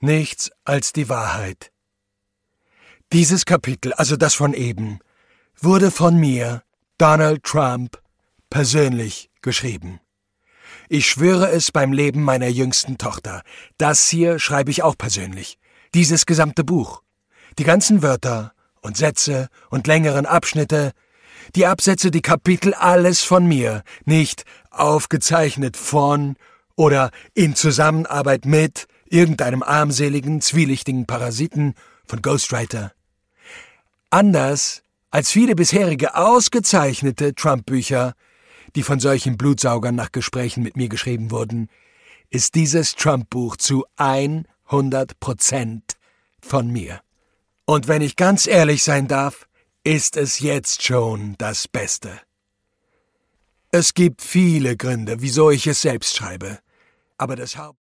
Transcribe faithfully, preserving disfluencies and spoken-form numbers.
Nichts als die Wahrheit. Dieses Kapitel, also das von eben, wurde von mir, Donald Trump, persönlich geschrieben. Ich schwöre es beim Leben meiner jüngsten Tochter. Das hier schreibe ich auch persönlich. Dieses gesamte Buch. Die ganzen Wörter und Sätze und längeren Abschnitte, die Absätze, die Kapitel, alles von mir, nicht aufgezeichnet von oder in Zusammenarbeit mit irgendeinem armseligen, zwielichtigen Parasiten von Ghostwriter. Anders als viele bisherige ausgezeichnete Trump-Bücher, die von solchen Blutsaugern nach Gesprächen mit mir geschrieben wurden, ist dieses Trump-Buch zu hundert Prozent von mir. Und wenn ich ganz ehrlich sein darf, ist es jetzt schon das Beste. Es gibt viele Gründe, wieso ich es selbst schreibe, aber das Haupt